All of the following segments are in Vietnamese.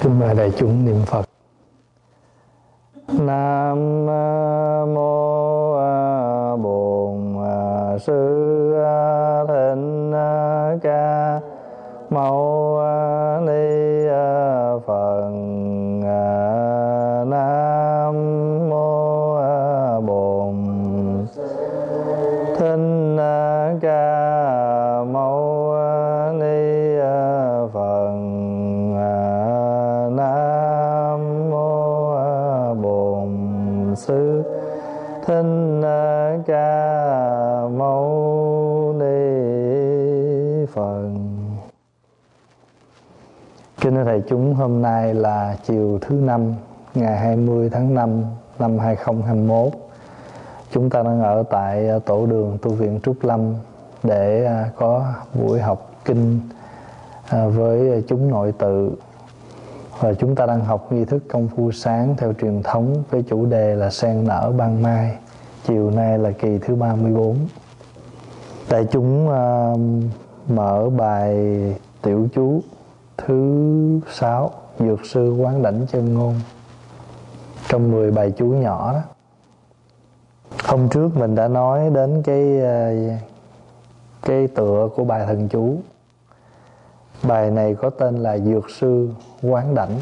Kính mời đại chúng niệm Phật. Nam mô Bổn Sư Thích Ca Mâu Ni Phật. Nam mô Bổn Thích Ca Mâu Ni Phật. Nam mô Bổn Sư Thích Ca Mâu Ni Phật. Kính thưa thầy chúng, hôm nay là chiều thứ Năm, ngày 20 tháng 5 năm 2021. Chúng ta đang ở tại tổ đường tu viện Trúc Lâm để có buổi học kinh với chúng nội tự. Và chúng ta đang học nghi thức công phu sáng theo truyền thống với chủ đề là sen nở ban mai. Chiều nay là kỳ thứ 34. Đại chúng mở bài tiểu chú thứ 6, Dược sư quán đảnh chân ngôn, trong 10 bài chú nhỏ đó. Hôm trước mình đã nói đến cái tựa của bài thần chú. Bài này có tên là Dược sư quán đảnh.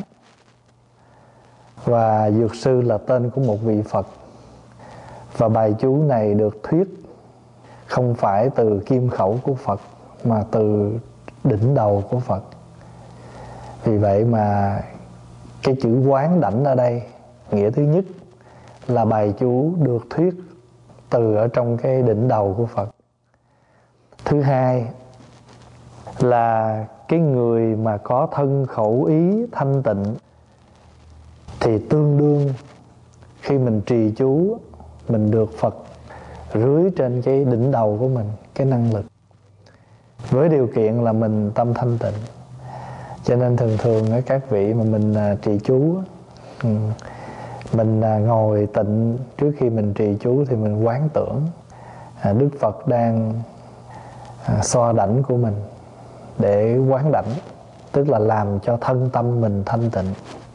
Và Dược sư là tên của một vị Phật. Và bài chú này được thuyết không phải từ kim khẩu của Phật, mà từ đỉnh đầu của Phật. Vì vậy mà cái chữ quán đảnh ở đây, nghĩa thứ nhất là bài chú được thuyết từ ở trong cái đỉnh đầu của Phật. Thứ hai là cái người mà có thân khẩu ý thanh tịnh thì tương đương khi mình trì chú, mình được Phật rưới trên cái đỉnh đầu của mình cái năng lực, với điều kiện là mình tâm thanh tịnh. Cho nên thường các vị mà mình trì chú, mình ngồi tịnh trước khi mình trì chú thì mình quán tưởng Đức Phật đang xoa đảnh của mình để quán đảnh, tức là làm cho thân tâm mình thanh tịnh.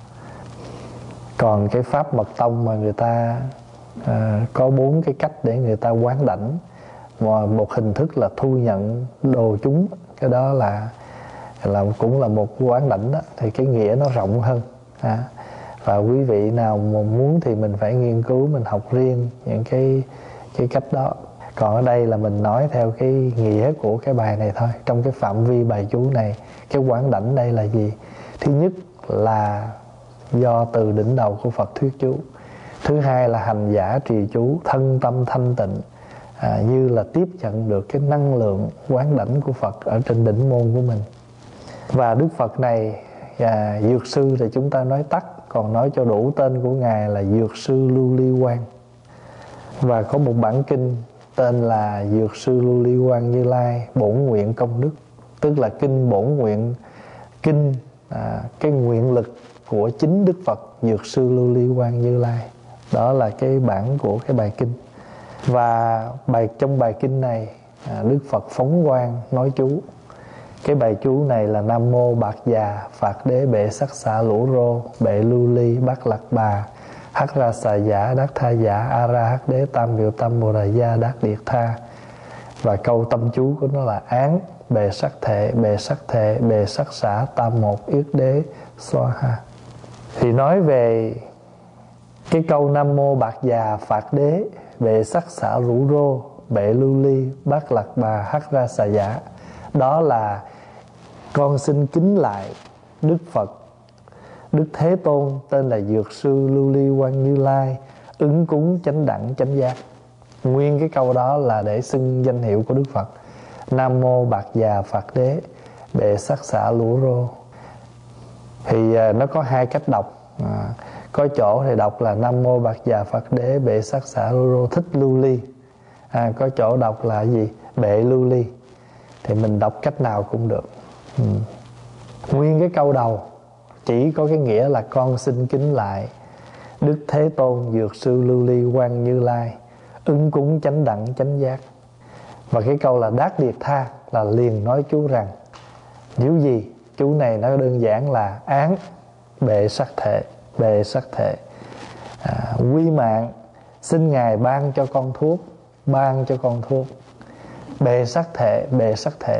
Còn cái pháp mật tông mà người ta có 4 cái cách để người ta quán đảnh, và một hình thức là thu nhận đồ chúng, cái đó là cũng là một quán đảnh đó, thì cái nghĩa nó rộng hơn. Và quý vị nào mà muốn thì mình phải nghiên cứu, mình học riêng những cái cách đó. Còn ở đây là mình nói theo cái nghĩa của cái bài này thôi. Trong cái phạm vi bài chú này, cái quán đảnh đây là gì? Thứ nhất là do từ đỉnh đầu của Phật thuyết chú. Thứ hai là hành giả trì chú thân tâm thanh tịnh, như là tiếp nhận được cái năng lượng quán đảnh của Phật ở trên đỉnh môn của mình. Và Đức Phật này, Dược sư thì chúng ta nói tắt, còn nói cho đủ tên của Ngài là Dược sư Lưu Ly Quang. Và có một bản kinh tên là Dược sư Lưu Ly Quang Như Lai Bổn Nguyện Công Đức, tức là kinh bổn nguyện, cái nguyện lực của chính Đức Phật Dược sư Lưu Ly Quang Như Lai. Đó là cái bản của cái bài kinh. Và trong bài kinh này, Đức Phật phóng quang nói chú. Cái bài chú này là Nam mô Bạc Già Phạt Đế Bệ Sắc Xạ Lũ Rô Bệ Lưu Ly Bát Lạc Bà Hắc Ra Xà Giả Đắc Tha Giả A Ra Hắc Đế Tam Biểu Tâm Bồ Đà Gia Đắc Điệt Tha. Và câu tâm chú của nó là án bệ sắc thệ bệ sắc thệ bệ sắc xả tam một yết đế xoa ha. Thì nói về cái câu Nam mô Bạc Già Phạt Đế Bệ Sắc Xả Rũ Rô Bệ Lưu Ly Bát Lạc Bà Hắc Ra Xà Giả, đó là con xin kính lại Đức Phật, Đức Thế Tôn tên là Dược sư Lưu Ly Quang Như Lai, ứng cúng chánh đẳng chánh giác. Nguyên cái câu đó là để xưng danh hiệu của Đức Phật. Nam mô Bạc Già Phạt Đế Bệ Sắc Xả Lũ Rô. Thì nó có 2 cách đọc. Có chỗ thì đọc là Nam mô Bạc Già Phạt Đế Bệ Sắc Xả Lũ Rô Thích Lưu Ly. Có chỗ đọc là gì? Bệ Lưu Ly. Thì mình đọc cách nào cũng được. Nguyên cái câu đầu chỉ có cái nghĩa là con xin kính lại Đức Thế Tôn Dược sư Lưu Ly Quang Như Lai, ứng cúng chánh đẳng chánh giác. Và cái câu là Đát Điệt Tha là liền nói chú rằng, nếu gì chú này nó đơn giản là án bệ sắc thể, bệ sắc thể. Quy mạng, xin Ngài ban cho con thuốc, ban cho con thuốc. Bệ sắc thể, bệ sắc thể.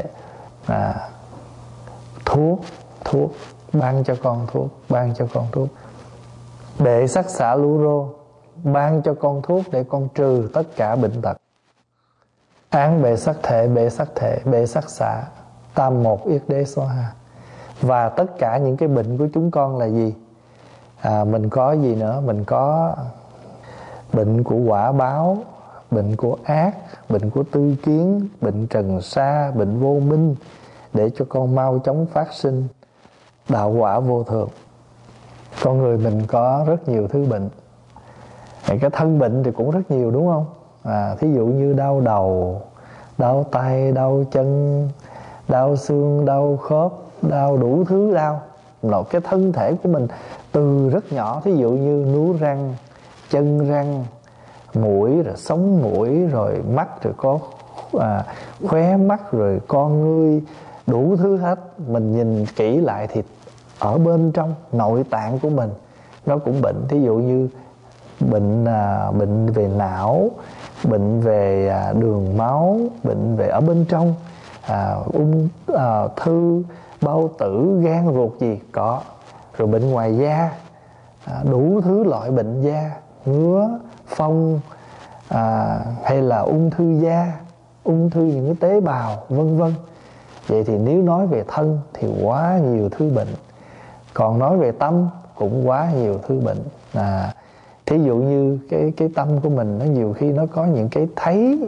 Thuốc, thuốc, ban cho con thuốc, ban cho con thuốc. Bệ sắc xả lũ rô, ban cho con thuốc để con trừ tất cả bệnh tật. Án bệ sắc thể, bệ sắc thể, bệ sắc xả, tam một yết đế xóa ha. Và tất cả những cái bệnh của chúng con là gì? Mình có gì nữa? Mình có bệnh của quả báo, bệnh của ác, bệnh của tư kiến, bệnh trần sa, bệnh vô minh, để cho con mau chóng phát sinh đạo quả vô thường. Con người mình có rất nhiều thứ bệnh. Cái thân bệnh thì cũng rất nhiều, đúng không? Thí dụ như đau đầu, đau tay, đau chân, đau xương, đau khớp, đau đủ thứ đau. Cái thân thể của mình từ rất nhỏ, thí dụ như nướu răng, chân răng, mũi, rồi sống mũi, rồi mắt, rồi có khóe mắt, rồi con ngươi, đủ thứ hết. Mình nhìn kỹ lại thì ở bên trong nội tạng của mình nó cũng bệnh. Thí dụ như bệnh về não, bệnh về đường máu, bệnh về ở bên trong, ung thư, bao tử, gan ruột gì có. Rồi bệnh ngoài da, đủ thứ loại bệnh da, ngứa, phong, hay là ung thư da, ung thư những cái tế bào, vân vân. Vậy thì nếu nói về thân thì quá nhiều thứ bệnh. Còn nói về tâm cũng quá nhiều thứ bệnh. Thí dụ như cái tâm của mình, nó nhiều khi nó có những cái thấy,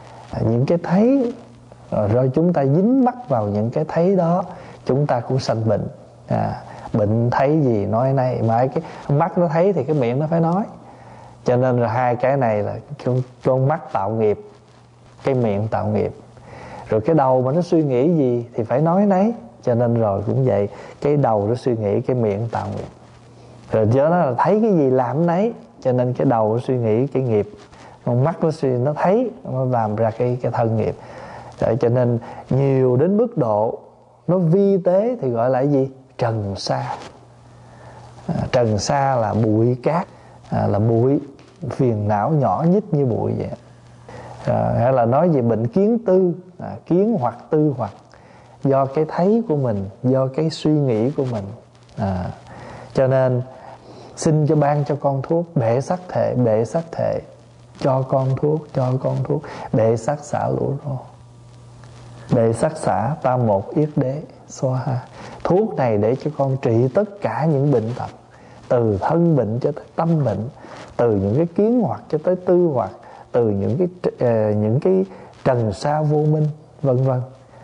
rồi chúng ta dính mắc vào những cái thấy đó, chúng ta cũng sanh bệnh. Bệnh thấy gì nói này, mà cái mắt nó thấy thì cái miệng nó phải nói. Cho nên là hai cái này là con mắt tạo nghiệp, cái miệng tạo nghiệp. Rồi cái đầu mà nó suy nghĩ gì thì phải nói nấy. Cho nên rồi cũng vậy, cái đầu nó suy nghĩ, cái miệng tạo nghiệp. Rồi do đó là thấy cái gì làm nấy. Cho nên cái đầu nó suy nghĩ cái nghiệp, con mắt nó thấy, nó làm ra cái thân nghiệp. Rồi cho nên nhiều đến mức độ nó vi tế thì gọi là cái gì? Trần sa. Trần sa là bụi cát, là bụi phiền não nhỏ nhất như bụi vậy. Hay là nói về bệnh kiến tư, kiến hoặc tư hoặc, do cái thấy của mình, do cái suy nghĩ của mình. Cho nên xin cho ban cho con thuốc, bệ sắc thể, bệ sắc thể, cho con thuốc, cho con thuốc, bệ sắc xả lũ rô, bệ sắc xả tam một yết đế xoa ha. Thuốc này để cho con trị tất cả những bệnh tật, từ thân bệnh cho tới tâm bệnh, từ những cái kiến hoặc cho tới tư hoặc, từ những cái trần sa vô minh, vân vân.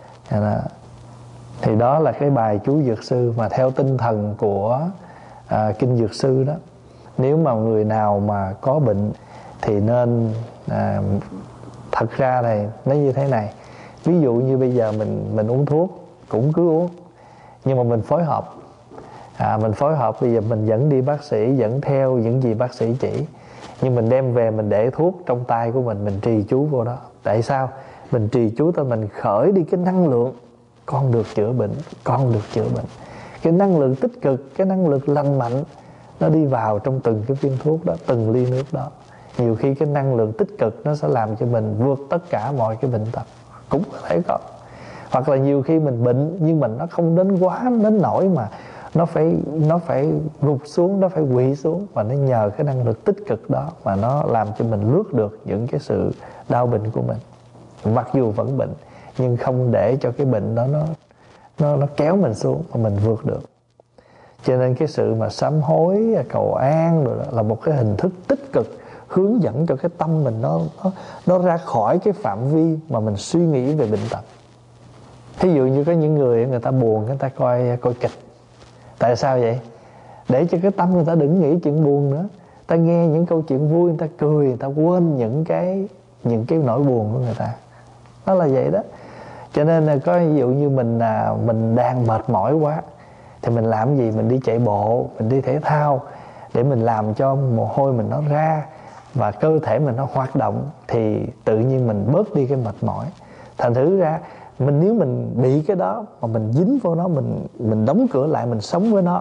Thì đó là cái bài chú Dược Sư mà theo tinh thần của Kinh Dược Sư đó. Nếu mà người nào mà có bệnh thì nên thật ra này nó như thế này. Ví dụ như bây giờ mình uống thuốc cũng cứ uống, nhưng mà mình phối hợp. Mình phối hợp, bây giờ mình dẫn đi bác sĩ, dẫn theo những gì bác sĩ chỉ, nhưng mình đem về mình để thuốc trong tay của mình trì chú vô đó. Tại sao? Mình trì chú tới mình khởi đi cái năng lượng, con được chữa bệnh, con được chữa bệnh. Cái năng lượng tích cực, cái năng lượng lành mạnh, nó đi vào trong từng cái viên thuốc đó, từng ly nước đó. Nhiều khi cái năng lượng tích cực nó sẽ làm cho mình vượt tất cả mọi cái bệnh tật, cũng có thể có. Hoặc là nhiều khi mình bệnh nhưng mà nó không đến quá đến nỗi mà nó phải gục xuống, nó phải quỵ xuống, và nó nhờ cái năng lực tích cực đó mà nó làm cho mình lướt được những cái sự đau bệnh của mình. Mặc dù vẫn bệnh, nhưng không để cho cái bệnh đó nó kéo mình xuống mà mình vượt được. Cho nên cái sự mà sám hối, cầu an rồi đó là một cái hình thức tích cực hướng dẫn cho cái tâm mình nó ra khỏi cái phạm vi mà mình suy nghĩ về bệnh tật. Thí dụ như có những người ta buồn, người ta coi kịch. Tại sao vậy? Để cho cái tâm người ta đừng nghĩ chuyện buồn nữa, ta nghe những câu chuyện vui, người ta cười, người ta quên những cái nỗi buồn của người ta. Nó là vậy đó. Cho nên là có ví dụ như mình đang mệt mỏi quá thì mình làm gì? Mình đi chạy bộ, mình đi thể thao để mình làm cho mồ hôi mình nó ra và cơ thể mình nó hoạt động, thì tự nhiên mình bớt đi cái mệt mỏi. Thành thử ra nếu mình bị cái đó mà mình dính vô nó, mình đóng cửa lại, mình sống với nó, thì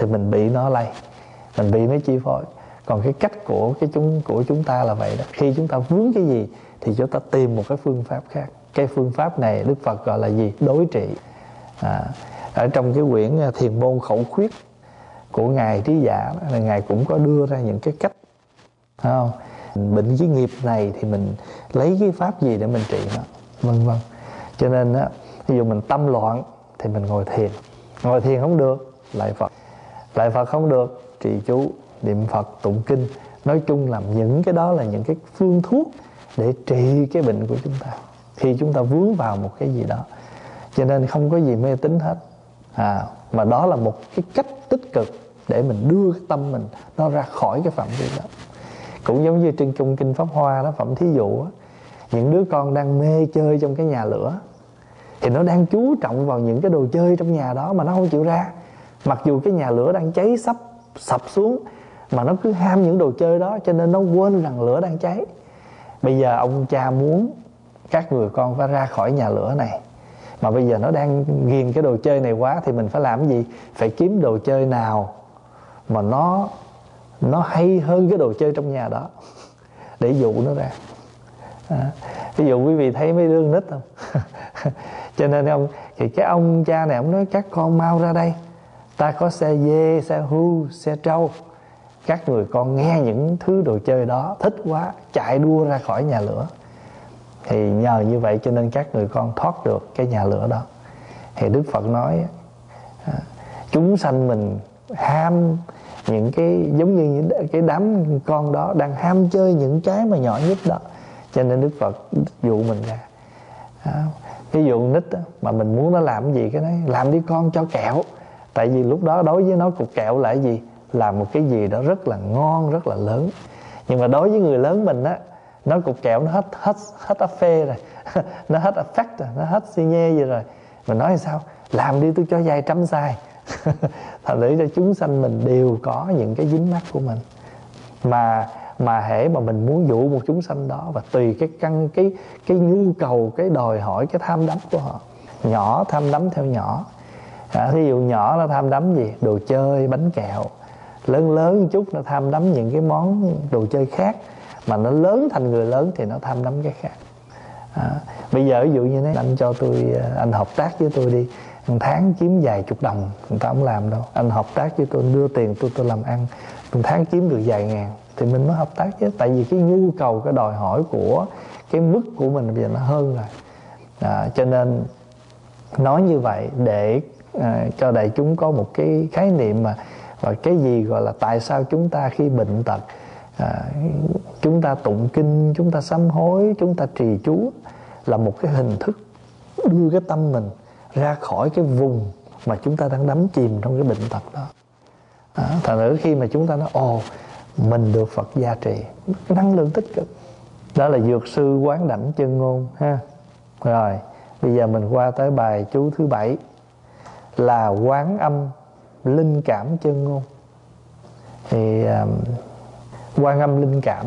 thì mình bị nó lây, mình bị nó chi phối. Còn cái cách của chúng ta là vậy đó. Khi chúng ta vướng cái gì thì chúng ta tìm một cái phương pháp khác. Cái phương pháp này Đức Phật gọi là gì? Đối trị. Ở trong cái quyển Thiền môn khẩu khuyết của Ngài Trí Giả là Ngài cũng có đưa ra những cái cách, phải không? Bệnh cái nghiệp này thì mình lấy cái pháp gì để mình trị nó, vân vân. Cho nên á, ví dụ mình tâm loạn thì mình ngồi thiền không được, lại Phật không được, trì chú, niệm Phật, tụng kinh. Nói chung là những cái đó là những cái phương thuốc để trị cái bệnh của chúng ta khi chúng ta vướng vào một cái gì đó. Cho nên không có gì mê tín hết, mà đó là một cái cách tích cực để mình đưa cái tâm mình nó ra khỏi cái phạm vi đó. Cũng giống như trên trong kinh Pháp Hoa đó, phẩm thí dụ đó, những đứa con đang mê chơi trong cái nhà lửa thì nó đang chú trọng vào những cái đồ chơi trong nhà đó mà nó không chịu ra. Mặc dù cái nhà lửa đang cháy sập xuống mà nó cứ ham những đồ chơi đó, cho nên nó quên rằng lửa đang cháy. Bây giờ ông cha muốn các người con phải ra khỏi nhà lửa này, mà bây giờ nó đang ghiền cái đồ chơi này quá, thì mình phải làm cái gì? Phải kiếm đồ chơi nào mà nó hay hơn cái đồ chơi trong nhà đó để dụ nó ra. Ví dụ quý vị thấy mấy đứa nít không? Cho nên cái ông cha này ông nói các con mau ra đây, ta có xe dê, xe hưu, xe trâu. Các người con nghe những thứ đồ chơi đó thích quá, chạy đua ra khỏi nhà lửa. Thì nhờ như vậy cho nên các người con thoát được cái nhà lửa đó. Thì Đức Phật nói chúng sanh mình ham những cái giống như cái đám con đó đang ham chơi những cái mà nhỏ nhất đó, cho nên Đức Phật dụ mình ra. Ví dụ nít đó, mà mình muốn nó làm cái gì, cái nói làm đi con, cho kẹo. Tại vì lúc đó đối với nó cục kẹo là cái gì? Là một cái gì đó rất là ngon, rất là lớn. Nhưng mà đối với người lớn mình á, nó cục kẹo nó hết phê rồi nó hết effect rồi, nó hết xi nhê gì rồi. Mình nói sao? Làm đi, tôi cho vài trăm xài. Thành thử cho chúng sanh mình đều có những cái dính mắc của mình, mà hễ mà mình muốn dụ một chúng sanh đó, và tùy cái nhu cầu, cái đòi hỏi, cái tham đắm của họ. Nhỏ tham đắm theo nhỏ. Ví dụ nhỏ nó tham đắm gì? Đồ chơi, bánh kẹo. Lớn một chút nó tham đắm những cái món đồ chơi khác. Mà nó lớn thành người lớn thì nó tham đắm cái khác. Bây giờ ví dụ như thế, anh cho tôi, anh hợp tác với tôi đi, một tháng kiếm vài chục đồng, người ta không làm đâu. Anh hợp tác với tôi, đưa tiền tôi làm ăn, một tháng kiếm được vài ngàn thì mình mới hợp tác chứ. Tại vì cái nhu cầu, cái đòi hỏi của cái mức của mình bây giờ nó hơn rồi. Cho nên nói như vậy để cho đại chúng có một cái khái niệm mà và cái gì gọi là tại sao chúng ta khi bệnh tật, chúng ta tụng kinh, chúng ta sám hối, chúng ta trì chú là một cái hình thức đưa cái tâm mình ra khỏi cái vùng mà chúng ta đang đắm chìm trong cái bệnh tật đó. Thành thử khi mà chúng ta nói mình được Phật gia trì, năng lượng tích cực, đó là Dược Sư Quán Đảnh Chân Ngôn ha. Rồi bây giờ mình qua tới bài chú thứ 7 là Quán Âm Linh Cảm Chân Ngôn. Thì Quan Âm linh cảm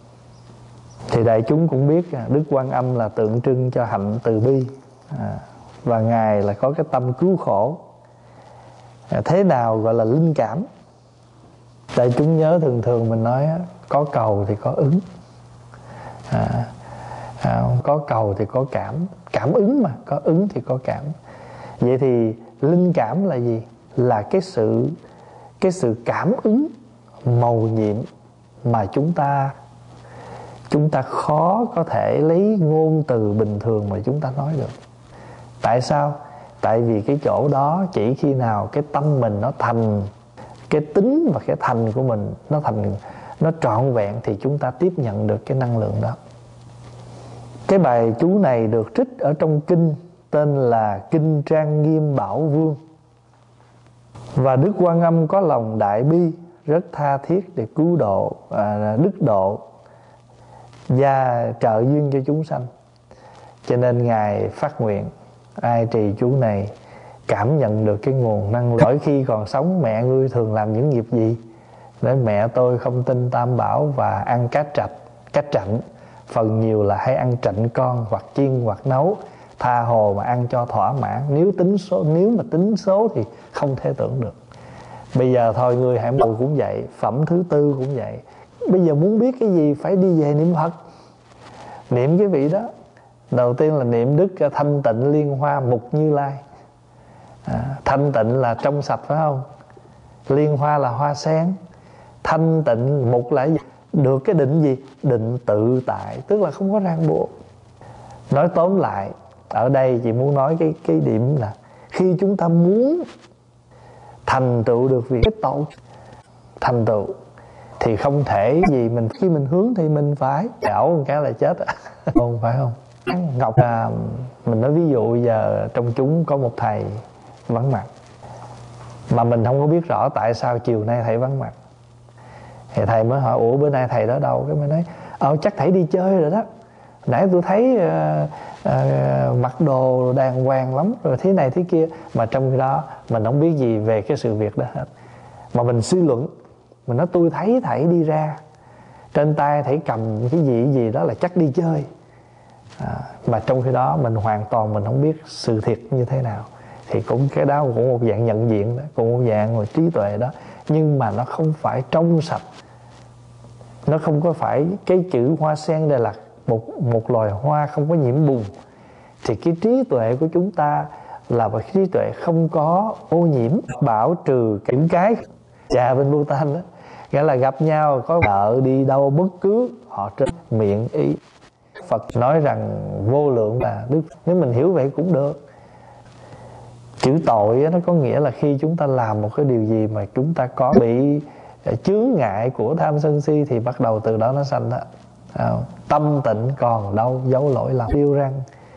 thì đại chúng cũng biết Đức Quan Âm là tượng trưng cho hạnh từ bi, và Ngài là có cái tâm cứu khổ. Thế nào gọi là linh cảm? Đại chúng nhớ thường mình nói có cầu thì có ứng, có cầu thì có cảm ứng, mà có ứng thì có cảm. Vậy thì linh cảm là gì? Là cái sự cảm ứng mầu nhiệm mà chúng ta khó có thể lấy ngôn từ bình thường mà chúng ta nói được. Tại sao? Tại vì cái chỗ đó chỉ khi nào cái tâm mình nó thành, cái tính và cái thành của mình nó trọn vẹn thì chúng ta tiếp nhận được cái năng lượng đó. Cái bài chú này được trích ở trong kinh tên là Kinh Trang Nghiêm Bảo Vương. Và Đức Quan Âm có lòng đại bi, rất tha thiết để cứu độ, đức độ và trợ duyên cho chúng sanh. Cho nên Ngài phát nguyện ai trì chú này cảm nhận được cái nguồn năng lượng. Mỗi khi còn sống, mẹ ngươi thường làm những nghiệp gì? Nói mẹ tôi không tin Tam Bảo và ăn cá trạnh, phần nhiều là hay ăn trạnh con, hoặc chiên hoặc nấu, tha hồ mà ăn cho thỏa mãn. Nếu mà tính số thì không thể tưởng được. Bây giờ thôi người hãm đầu cũng vậy, phẩm thứ tư cũng vậy. Bây giờ muốn biết cái gì phải đi về niệm Phật, niệm cái vị đó. Đầu tiên là niệm Đức Thanh Tịnh Liên Hoa Mục Như Lai. Thanh tịnh là trong sạch phải không? Liên hoa là hoa sen. Thanh tịnh mục là gì? Được cái định gì? Định tự tại, tức là không có ràng buộc. Nói tóm lại, ở đây chị muốn nói cái điểm là khi chúng ta muốn thành tựu được việc cái tội thành tựu thì không thể gì mình khi mình hướng thì mình phải ảo một cái là chết. Không phải không? Ngọc mình nói ví dụ giờ trong chúng có một thầy vắng mặt mà mình không có biết rõ tại sao chiều nay thầy vắng mặt. Thì thầy mới hỏi ủa bữa nay thầy đó đâu? Cái mới nói chắc thầy đi chơi rồi đó, nãy tôi thấy mặc đồ đàng hoàng lắm rồi thế này thế kia. Mà trong khi đó mình không biết gì về cái sự việc đó hết, mà mình suy luận. Mình nói tôi thấy thầy đi ra, trên tay thầy cầm cái gì đó là chắc đi chơi. Mà trong khi đó mình hoàn toàn mình không biết sự thiệt như thế nào. Thì cũng cái đó cũng một dạng nhận diện đó, cũng một dạng là trí tuệ đó. Nhưng mà nó không phải trong sạch, nó không có phải cái chữ hoa sen đây là một loài hoa không có nhiễm bùn. Thì cái trí tuệ của chúng ta là một trí tuệ không có ô nhiễm, bảo trừ những cái trà bên Bhutan đó, nghĩa là gặp nhau có vợ đi đâu bất cứ họ trên miệng ý. Phật nói rằng vô lượng là đức, nếu mình hiểu vậy cũng được. Chữ tội nó có nghĩa là khi chúng ta làm một cái điều gì mà chúng ta có bị chướng ngại của tham sân si thì bắt đầu từ đó nó sanh đó. Tâm tịnh còn đâu dấu lỗi làm tiêu răng.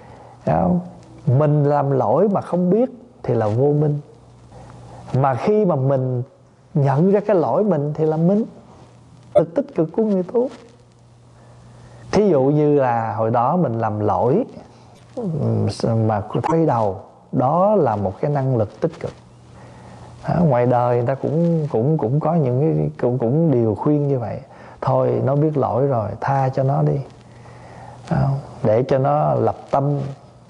Mình làm lỗi mà không biết thì là vô minh, mà khi mà mình nhận ra cái lỗi mình thì là minh, lực tích cực của người tu. Thí dụ như là hồi đó mình làm lỗi mà quay đầu, đó là một cái năng lực tích cực. Ngoài đời người ta cũng có những cái cũng điều khuyên như vậy. Thôi nó biết lỗi rồi, tha cho nó đi, để cho nó lập tâm,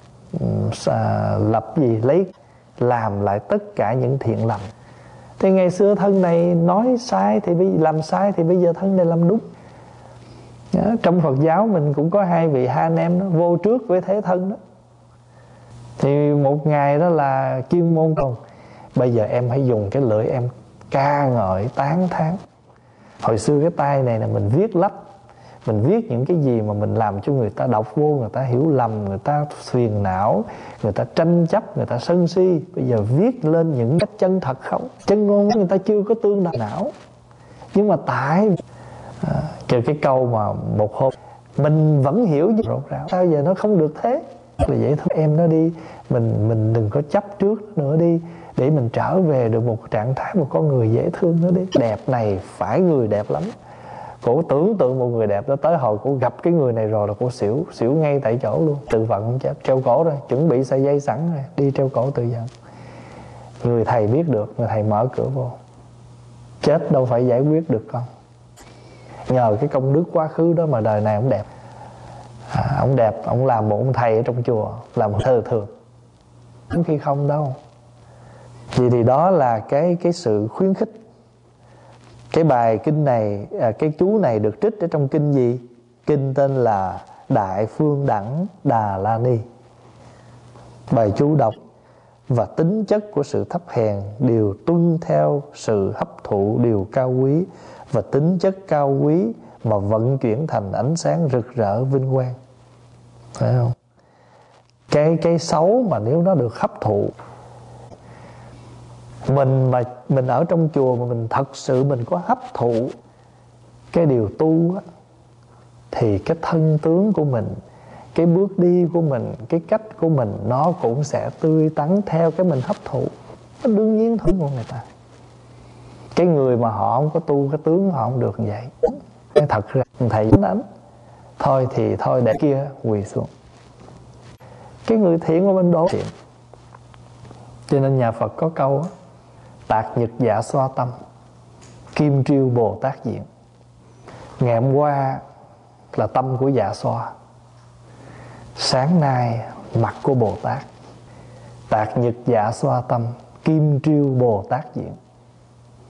lập gì lấy làm lại tất cả những thiện lành. Thì ngày xưa thân này nói sai thì làm sai, thì bây giờ thân này làm đúng. Trong Phật giáo mình cũng có hai vị hai anh em đó, vô trước với thế thân đó. Thì một ngày đó là chuyên môn còn bây giờ em hãy dùng cái lưỡi em ca ngợi tán thán. Hồi xưa cái tay này là mình viết lách, mình viết những cái gì mà mình làm cho người ta đọc vô, người ta hiểu lầm, người ta phiền não, người ta tranh chấp, người ta sân si. Bây giờ viết lên những cách chân thật không, chân ngôn người ta chưa có tương đồng não. Nhưng mà tại cái câu mà một hôm mình vẫn hiểu rốt ráo, sao giờ nó không được thế. Là vậy thôi, em nó đi, mình đừng có chấp trước nữa đi, để mình trở về được một trạng thái một con người dễ thương nữa đi. Đẹp này phải người đẹp lắm. Cổ tưởng tượng một người đẹp đó, tới hồi cổ gặp cái người này rồi là cổ xỉu ngay tại chỗ luôn. Tự vận không chết, treo cổ rồi, chuẩn bị sợi dây sẵn rồi, đi treo cổ tự vận. Người thầy biết được, người thầy mở cửa vô. Chết đâu phải giải quyết được con. Nhờ cái công đức quá khứ đó mà đời này ông đẹp. Ông đẹp, ông làm một ông thầy ở trong chùa, làm một thơ thường. Khi không đâu. Vì thì đó là cái sự khuyến khích. Cái bài kinh này, cái chú này được trích ở trong kinh gì? Kinh tên là Đại Phương Đẳng Đà La Ni. Bài chú đọc: và tính chất của sự thấp hèn đều tuân theo sự hấp thụ điều cao quý, và tính chất cao quý mà vận chuyển thành ánh sáng rực rỡ vinh quang. Phải không? Cái xấu mà nếu nó được hấp thụ, mình ở trong chùa mà mình thật sự mình có hấp thụ cái điều tu á, thì cái thân tướng của mình, cái bước đi của mình, cái cách của mình nó cũng sẽ tươi tắn theo cái mình hấp thụ. Nó đương nhiên thôi của người ta. Cái người mà họ không có tu, cái tướng họ không được như vậy. Thật ra thầy đánh thôi thì thôi, để kia quỳ xuống. Cái người thiện mà mình đổ thiện. Cho nên nhà Phật có câu á: tạc nhật dạ xoa tâm, kim triêu Bồ Tát diện. Ngày hôm qua là tâm của dạ xoa, sáng nay mặt của Bồ Tát. Tạc nhật dạ xoa tâm, kim triêu Bồ Tát diện.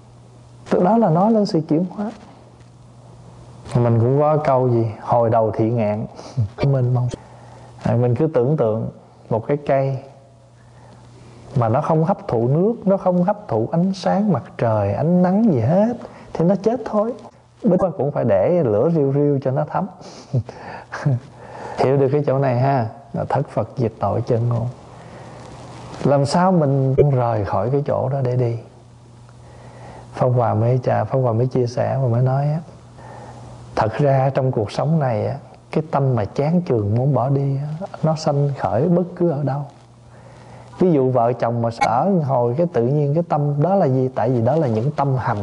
Đó là nói lên sự chuyển hóa. Mình cũng có câu gì hồi đầu thị ngạn mình mong. Mình cứ tưởng tượng một cái cây mà nó không hấp thụ nước, nó không hấp thụ ánh sáng mặt trời, ánh nắng gì hết, thì nó chết thôi. Bích cũng phải để lửa riu riu cho nó thấm. Hiểu được cái chỗ này ha. Thất Phật diệt tội chân ngôn. Làm sao mình rời khỏi cái chỗ đó để đi? Pháp Hòa mới chia sẻ và mới nói á, thật ra trong cuộc sống này á, cái tâm mà chán chường muốn bỏ đi á, nó sanh khởi bất cứ ở đâu. Ví dụ vợ chồng mà ở hồi cái tự nhiên cái tâm đó là gì? Tại vì đó là những tâm hành.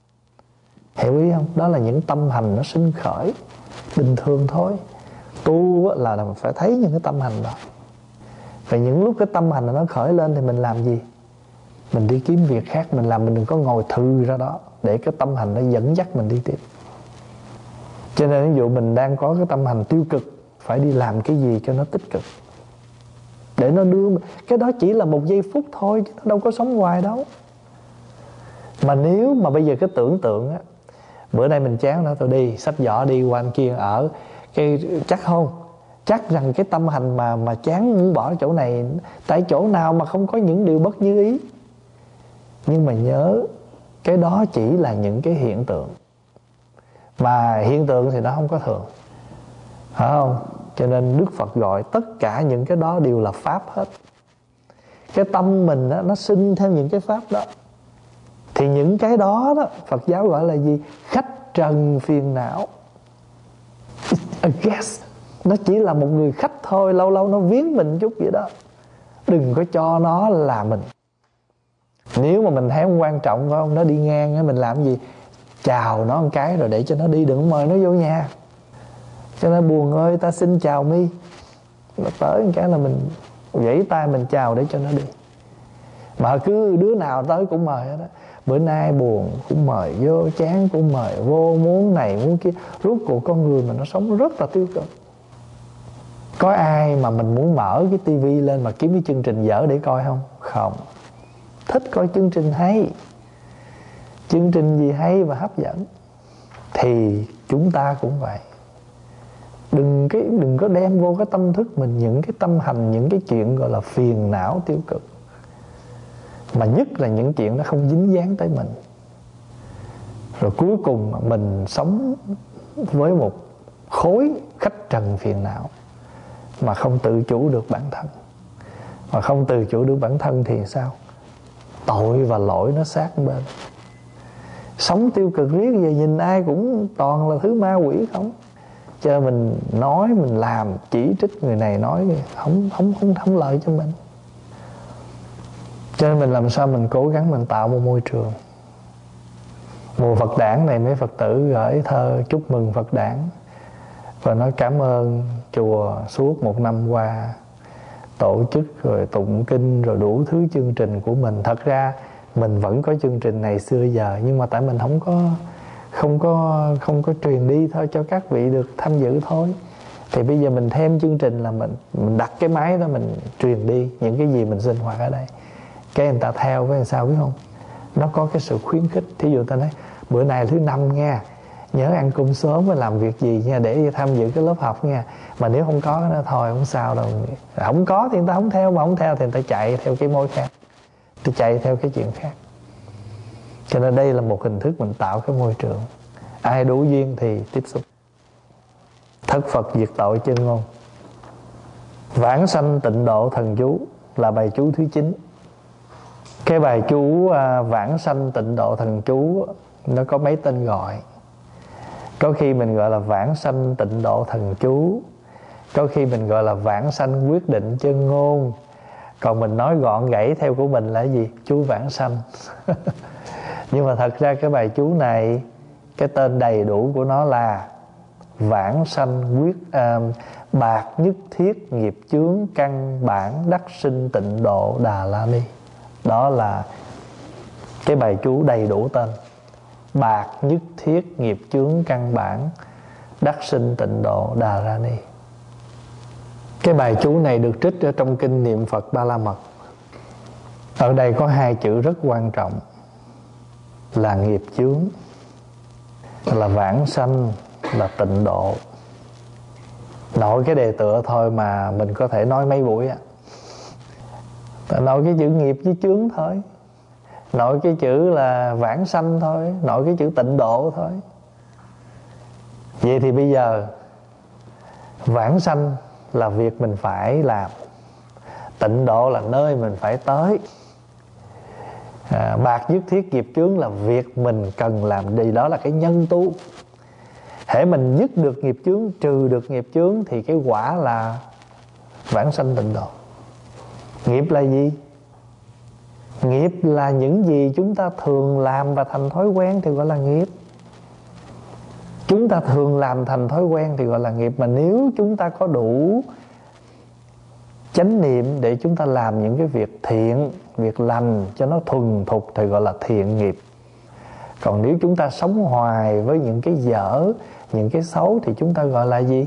Hiểu ý không? Đó là những tâm hành nó sinh khởi bình thường thôi. Tu là phải thấy những cái tâm hành đó. Và những lúc cái tâm hành nó khởi lên thì mình làm gì? Mình đi kiếm việc khác mình làm. Mình đừng có ngồi thư ra đó để cái tâm hành nó dẫn dắt mình đi tiếp. Cho nên ví dụ mình đang có cái tâm hành tiêu cực, phải đi làm cái gì cho nó tích cực, để nó đưa. Cái đó chỉ là một giây phút thôi, chứ nó đâu có sống hoài đâu. Mà nếu mà bây giờ cái tưởng tượng á, bữa nay mình chán đó, tôi đi xách giỏ đi qua anh kia ở cái, chắc không? Chắc rằng cái tâm hành mà chán muốn bỏ chỗ này, tại chỗ nào mà không có những điều bất như ý. Nhưng mà nhớ, cái đó chỉ là những cái hiện tượng. Mà hiện tượng thì nó không có thường, phải không? Cho nên Đức Phật gọi tất cả những cái đó đều là pháp hết. Cái tâm mình đó, nó sinh theo những cái pháp đó. Thì những cái đó Phật giáo gọi là gì? Khách trần phiền não. It's a guest. Nó chỉ là một người khách thôi. Lâu lâu nó viếng mình chút vậy đó. Đừng có cho nó là mình. Nếu mà mình thấy không quan trọng, phải không? Nó đi ngang mình làm gì? Chào nó một cái rồi để cho nó đi. Đừng mời nó vô nhà. Cho nên buồn ơi ta xin chào mi. Nó tới một cái là mình vẫy tay mình chào để cho nó đi. Mà cứ đứa nào tới cũng mời hết đó. Bữa nay buồn cũng mời vô, chán cũng mời vô, muốn này muốn kia. Rốt cuộc con người mà nó sống rất là tiêu cực. Có ai mà mình muốn mở cái tivi lên mà kiếm cái chương trình dở để coi không? Không. Thích coi chương trình hay, chương trình gì hay và hấp dẫn. Thì chúng ta cũng vậy. Đừng có đem vô cái tâm thức mình những cái tâm hành, những cái chuyện gọi là phiền não tiêu cực. Mà nhất là những chuyện nó không dính dáng tới mình. Rồi cuối cùng mình sống với một khối khách trần phiền não, mà không tự chủ được bản thân. Mà không tự chủ được bản thân thì sao? Tội và lỗi nó sát bên. Sống tiêu cực riết giờ nhìn ai cũng toàn là thứ ma quỷ không. Cho mình nói, mình làm, chỉ trích người này nói không lợi cho mình. Cho nên mình làm sao mình cố gắng mình tạo một môi trường. Mùa Phật đản này mấy Phật tử gửi thơ chúc mừng Phật đản và nói cảm ơn chùa suốt một năm qua tổ chức rồi tụng kinh rồi đủ thứ chương trình của mình. Thật ra mình vẫn có chương trình này xưa giờ, nhưng mà tại mình không có truyền đi thôi cho các vị được tham dự thôi. Thì bây giờ mình thêm chương trình là mình đặt cái máy đó, mình truyền đi những cái gì mình sinh hoạt ở đây. Cái người ta theo cái làm sao biết không? Nó có cái sự khuyến khích. Thí dụ ta nói bữa nay thứ năm nha, nhớ ăn cơm sớm và làm việc gì nha, để tham dự cái lớp học nha. Mà nếu không có nó thôi không sao đâu. Không có thì người ta không theo, mà không theo thì người ta chạy theo cái môi khác, thì chạy theo cái chuyện khác. Cho nên đây là một hình thức mình tạo cái môi trường. Ai đủ duyên thì tiếp xúc. Thất Phật diệt tội chân ngôn. Vãng sanh tịnh độ thần chú là bài chú thứ 9. Cái bài chú vãng sanh tịnh độ thần chú nó có mấy tên gọi. Có khi mình gọi là vãng sanh tịnh độ thần chú, có khi mình gọi là vãng sanh quyết định chân ngôn. Còn mình nói gọn gãy theo của mình là gì? Chú vãng sanh. Nhưng mà thật ra cái bài chú này, cái tên đầy đủ của nó là vãng sanh bạc nhất thiết nghiệp chướng căn bản đắc sinh tịnh độ Đà La Ni. Đó là cái bài chú đầy đủ tên. Bạc nhất thiết nghiệp chướng căn bản đắc sinh tịnh độ Đà La Ni. Cái bài chú này được trích ở trong kinh niệm Phật Ba La Mật. Ở đây có hai chữ rất quan trọng. là nghiệp chướng, là vãng sanh, là tịnh độ. Nội cái đề tựa thôi mà mình có thể nói mấy buổi á. Nội cái chữ nghiệp với chướng thôi, nội cái chữ là vãng sanh thôi, nội cái chữ tịnh độ thôi. Vậy thì bây giờ vãng sanh là việc mình phải làm, tịnh độ là nơi mình phải tới. Bạc dứt thiết nghiệp chướng là việc mình cần làm đi, đó là cái nhân tu. Hễ mình dứt được nghiệp chướng, trừ được nghiệp chướng thì cái quả là vãng sanh tịnh độ. Nghiệp là gì? Nghiệp là những gì chúng ta thường làm và thành thói quen thì gọi là nghiệp. Chúng ta thường làm thành thói quen thì gọi là nghiệp. Mà nếu chúng ta có đủ chánh niệm để chúng ta làm những cái việc thiện, việc lành cho nó thuần thục thì gọi là thiện nghiệp. Còn nếu chúng ta sống hoài với những cái dở, những cái xấu thì chúng ta gọi là gì?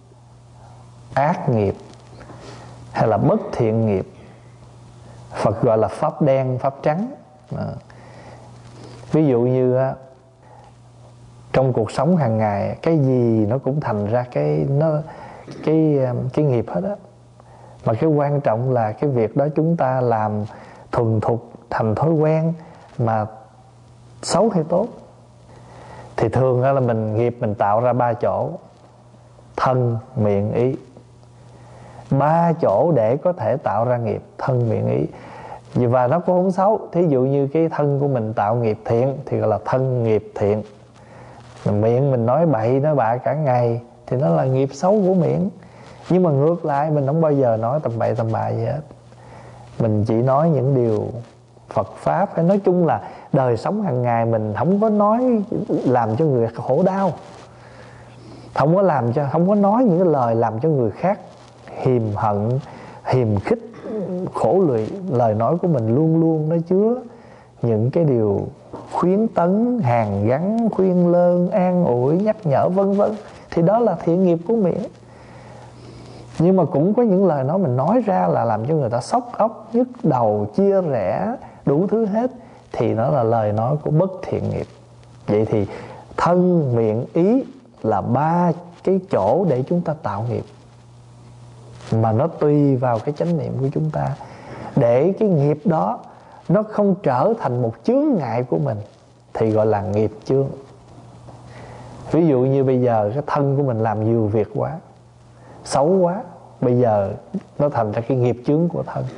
Ác nghiệp hay là bất thiện nghiệp. Phật gọi là pháp đen, pháp trắng. Ví dụ như trong cuộc sống hàng ngày, cái gì nó cũng thành ra cái nghiệp hết á. Mà cái quan trọng là cái việc đó chúng ta làm thuần thục thành thói quen, mà xấu hay tốt. Thì thường là nghiệp mình tạo ra 3 chỗ: thân, miệng, ý. 3 chỗ để có thể tạo ra nghiệp: thân, miệng, ý. Và nó cũng không xấu. Thí dụ như cái thân của mình tạo nghiệp thiện thì gọi là thân nghiệp thiện. Miệng mình nói bậy nói bạ cả ngày thì nó là nghiệp xấu của miệng. Nhưng mà ngược lại, mình không bao giờ nói tầm bậy tầm bạ gì hết. Mình chỉ nói những điều Phật Pháp. Hay nói chung là đời sống hàng ngày mình không có nói làm cho người khổ đau, không có nói những cái lời làm cho người khác hiềm hận, hiềm khích, khổ lụy. Lời nói của mình luôn luôn nó chứa những cái điều khuyến tấn, hàn gắn, khuyên lơn, an ủi, nhắc nhở vân vân. Thì đó là thiện nghiệp của miệng. Nhưng mà cũng có những lời nói mình nói ra là làm cho người ta sốc óc, nhức đầu, chia rẽ, đủ thứ hết, thì nó là lời nói của bất thiện nghiệp. Vậy thì thân, miệng, ý là 3 cái chỗ để chúng ta tạo nghiệp. Mà nó tùy vào cái chánh niệm của chúng ta, để cái nghiệp đó nó không trở thành một chướng ngại của mình thì gọi là nghiệp chướng. Ví dụ như bây giờ cái thân của mình làm nhiều việc quá, xấu quá, bây giờ nó thành ra cái nghiệp chướng của thân.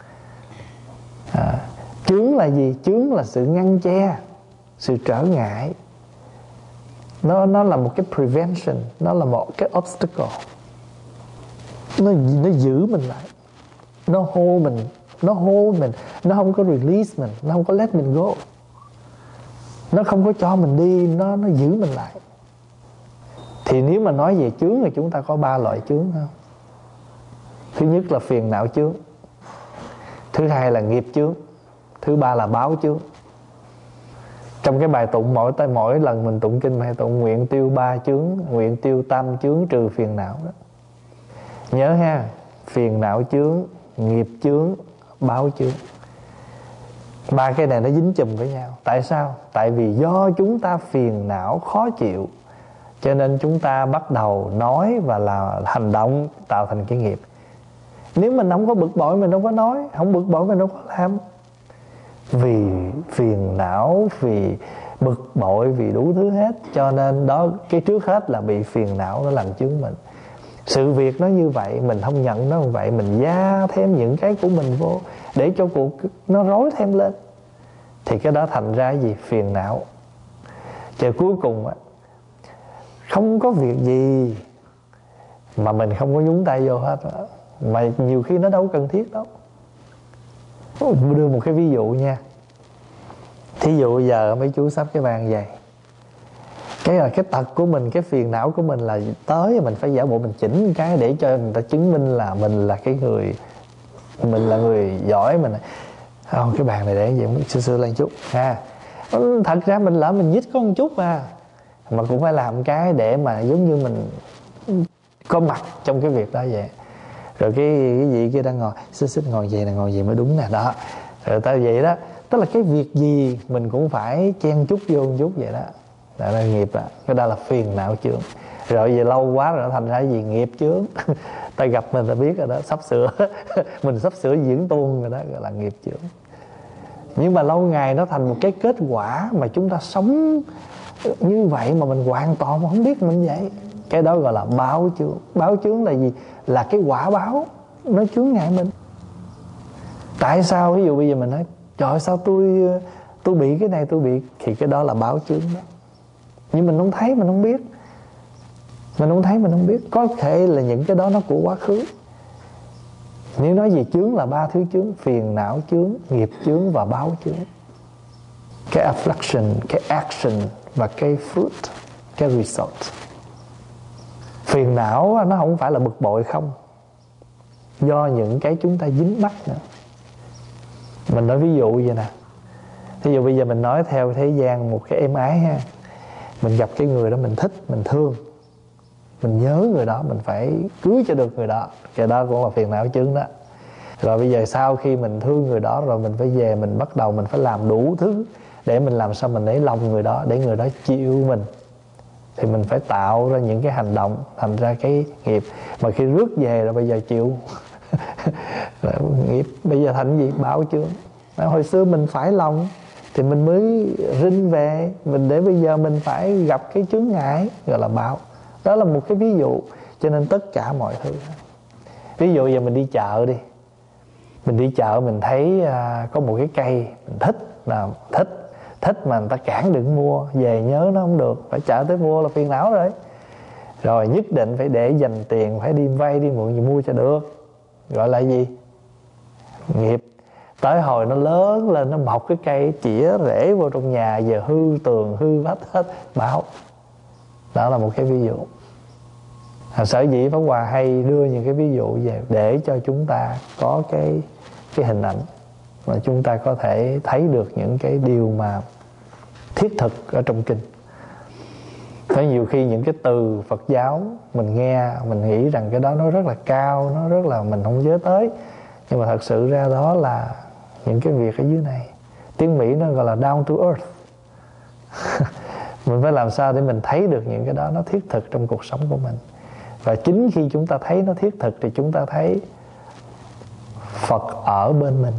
Chướng là gì? Chướng là sự ngăn che, sự trở ngại. Nó là một cái prevention, nó là một cái obstacle. Nó giữ mình lại, nó hold mình, nó không có release mình, nó không có let mình go, nó không có cho mình đi, nó giữ mình lại. Thì nếu mà nói về chướng thì chúng ta có 3 loại chướng không? Thứ nhất là phiền não chướng, thứ hai là nghiệp chướng, thứ ba là báo chướng. Trong cái bài tụng mỗi lần mình tụng kinh hay tụng nguyện tiêu 3 chướng, nguyện tiêu tam chướng trừ phiền não đó. Nhớ ha, phiền não chướng, nghiệp chướng, báo chướng. 3 cái này nó dính chùm với nhau. Tại sao? Tại vì do chúng ta phiền não khó chịu, cho nên chúng ta bắt đầu nói và là hành động tạo thành cái nghiệp. Nếu mình không có bực bội mình đâu có nói, không bực bội mình đâu có làm. Vì phiền não, vì bực bội, vì đủ thứ hết, cho nên đó, cái trước hết là bị phiền não nó làm chướng mình. Sự việc nó như vậy, mình không nhận nó như vậy, mình gia thêm những cái của mình vô để cho cuộc nó rối thêm lên, thì cái đó thành ra gì? Phiền não. Chờ cuối cùng á, không có việc gì mà mình không có nhúng tay vô hết, mà nhiều khi nó đâu cần thiết đâu. Đưa một cái ví dụ nha. Thí dụ giờ mấy chú sắp cái bàn vậy, cái tật của mình, cái phiền não của mình là tới mình phải giả bộ mình chỉnh cái để cho người ta chứng minh là mình là cái người, mình là người giỏi. Mình không, cái bàn này để vậy sơ lên chút ha. Thật ra mình lỡ mình nhích có một chút mà cũng phải làm cái để mà giống như mình có mặt trong cái việc đó vậy. Rồi cái vị kia đang ngồi xích ngồi vậy nè, ngồi vậy mới đúng nè đó. Rồi ta vậy đó, Tức là cái việc gì mình cũng phải chen chúc vô một chút vậy đó. Đó là nghiệp đó. Cái đó là phiền não chướng. Rồi về lâu quá rồi nó thành ra gì? Nghiệp chướng. Ta gặp mình ta biết rồi đó, sắp sửa mình sắp sửa diễn tuôn rồi đó, gọi là nghiệp chướng. Nhưng mà lâu ngày nó thành một cái kết quả mà chúng ta sống như vậy mà mình hoàn toàn không biết mình vậy. Cái đó gọi là báo chướng. Báo chướng là gì? Là cái quả báo nó chướng ngại mình. Tại sao ví dụ bây giờ mình nói trời sao tôi bị cái này, tôi bị, thì cái đó là báo chướng đó. Nhưng mình không thấy, mình không biết. Mình không thấy, mình không biết. Có thể là những cái đó nó của quá khứ. Nếu nói về chướng là 3 thứ chướng: phiền não chướng, nghiệp chướng và báo chướng. Cái affliction, cái action và cái fruit, cái result. Phiền não nó không phải là bực bội không, do những cái chúng ta dính mắc nữa. Mình nói ví dụ vậy nè. Ví dụ bây giờ mình nói theo thế gian một cái êm ái ha. Mình gặp cái người đó mình thích, mình thương, mình nhớ người đó, mình phải cưới cho được người đó. Cái đó cũng là phiền não chướng đó. Rồi bây giờ sau khi mình thương người đó rồi, mình phải về, mình bắt đầu mình phải làm đủ thứ để mình làm sao mình lấy lòng người đó, để người đó chịu mình. Thì mình phải tạo ra những cái hành động, thành ra cái nghiệp. Mà khi rước về rồi bây giờ chịu nghiệp bây giờ thành gì? Báo chướng. Hồi xưa mình phải lòng thì mình mới rinh về, mình để bây giờ mình phải gặp cái chướng ngại, gọi là báo. Đó là một cái ví dụ. Cho nên tất cả mọi thứ. Ví dụ giờ mình đi chợ đi. Mình đi chợ mình thấy có một cái cây mình thích mà người ta cản đừng mua, về nhớ nó không được, phải chợ tới mua là phiền não rồi. Rồi nhất định phải để dành tiền, phải đi vay đi mượn gì mua cho được, gọi là gì? Nghiệp. Tới hồi nó lớn lên, nó mọc cái cây chĩa rễ vô trong nhà, giờ hư tường hư vách hết, báo. Đó là một cái ví dụ. Sở dĩ Pháp Hòa hay đưa những cái ví dụ về để cho chúng ta có cái hình ảnh mà chúng ta có thể thấy được những cái điều mà thiết thực ở trong kinh. Có nhiều khi những cái từ Phật giáo mình nghe, mình nghĩ rằng cái đó nó rất là cao, nó rất là mình không nhớ tới. Nhưng mà thật sự ra đó là những cái việc ở dưới này. Tiếng Mỹ nó gọi là down to earth. Mình phải làm sao để mình thấy được những cái đó nó thiết thực trong cuộc sống của mình. Và chính khi chúng ta thấy nó thiết thực thì chúng ta thấy Phật ở bên mình.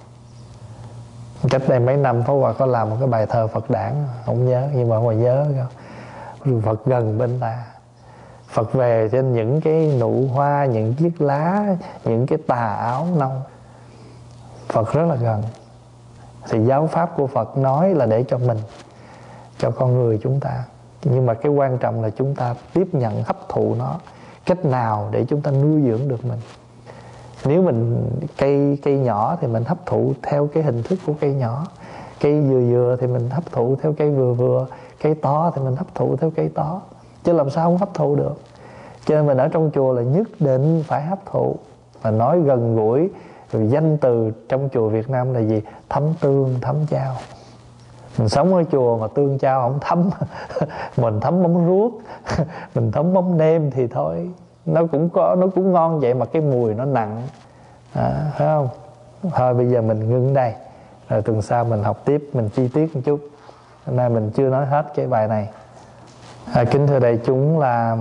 Cách đây mấy năm Pháp Hòa có làm một cái bài thơ Phật đản, không nhớ nhưng mà Pháp Hòa nhớ không? Phật gần bên ta. Phật về trên những cái nụ hoa, những chiếc lá, những cái tà áo nâu. Phật rất là gần. Thì giáo pháp của Phật nói là để cho mình, cho con người chúng ta. Nhưng mà cái quan trọng là chúng ta tiếp nhận, hấp thụ nó. Cách nào để chúng ta nuôi dưỡng được mình. Nếu mình cây nhỏ thì mình hấp thụ theo cái hình thức của cây nhỏ. Cây vừa thì mình hấp thụ theo cây vừa. Cây to thì mình hấp thụ theo cây to. Chứ làm sao không hấp thụ được. Cho nên mình ở trong chùa là nhất định phải hấp thụ. Và nói gần gũi. Rồi danh từ trong chùa Việt Nam là gì? Thấm tương, thấm chao. Mình sống ở chùa mà tương chao không thấm. Mình thấm mắm ruốc, mình thấm mắm nêm thì thôi. Nó cũng ngon vậy mà cái mùi nó nặng. Phải không? Thôi bây giờ mình ngưng đây. Rồi tuần sau mình học tiếp, mình chi tiết một chút. Hôm nay mình chưa nói hết cái bài này. Kính thưa đại chúng, là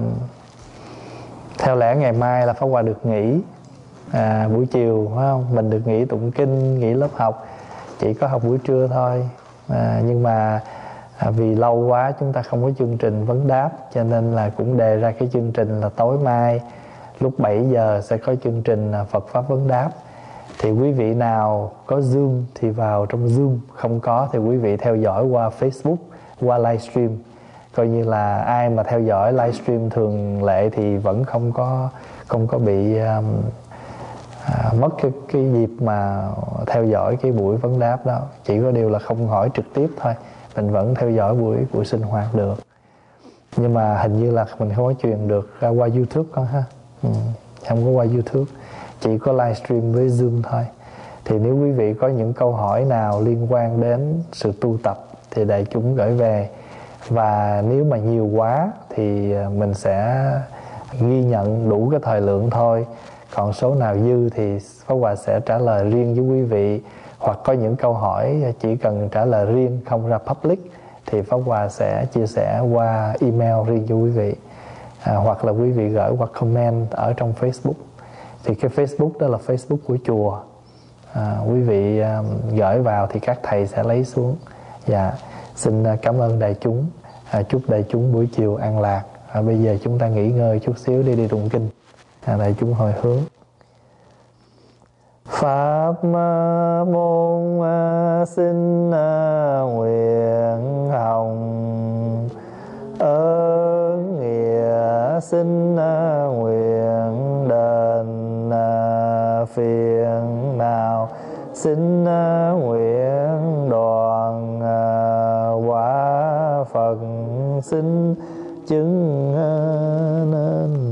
theo lẽ ngày mai là Pháp Hòa được nghỉ buổi chiều, phải không? Mình được nghỉ tụng kinh, nghỉ lớp học. Chỉ có học buổi trưa thôi. Nhưng mà vì lâu quá chúng ta không có chương trình vấn đáp, cho nên là cũng đề ra cái chương trình là tối mai lúc 7 giờ sẽ có chương trình Phật Pháp vấn đáp. Thì quý vị nào có Zoom thì vào trong Zoom, không có thì quý vị theo dõi qua Facebook, qua livestream. Coi như là ai mà theo dõi livestream thường lệ thì vẫn không có bị mất cái dịp mà theo dõi cái buổi vấn đáp đó. Chỉ có điều là không hỏi trực tiếp thôi, mình vẫn theo dõi buổi sinh hoạt được. Nhưng mà hình như là mình không có truyền được ra qua YouTube con ha. Không có qua YouTube, chỉ có livestream với Zoom thôi. Thì nếu quý vị có những câu hỏi nào liên quan đến sự tu tập thì đại chúng gửi về. Và nếu mà nhiều quá thì mình sẽ ghi nhận đủ cái thời lượng thôi. Còn số nào dư thì Pháp Hòa sẽ trả lời riêng với quý vị, hoặc có những câu hỏi chỉ cần trả lời riêng không ra public thì Pháp Hòa sẽ chia sẻ qua email riêng cho quý vị, hoặc là quý vị gửi qua comment ở trong Facebook. Thì cái Facebook đó là Facebook của chùa, quý vị gửi vào thì các thầy sẽ lấy xuống. Dạ, xin cảm ơn đại chúng, chúc đại chúng buổi chiều an lạc. Bây giờ chúng ta nghỉ ngơi chút xíu đi tụng kinh. Đại chúng hồi hướng. Pháp môn xin nguyện hồng, ơn nghĩa xin nguyện đền, phiền nào xin nguyện đoạn, quả Phật xin chứng nên.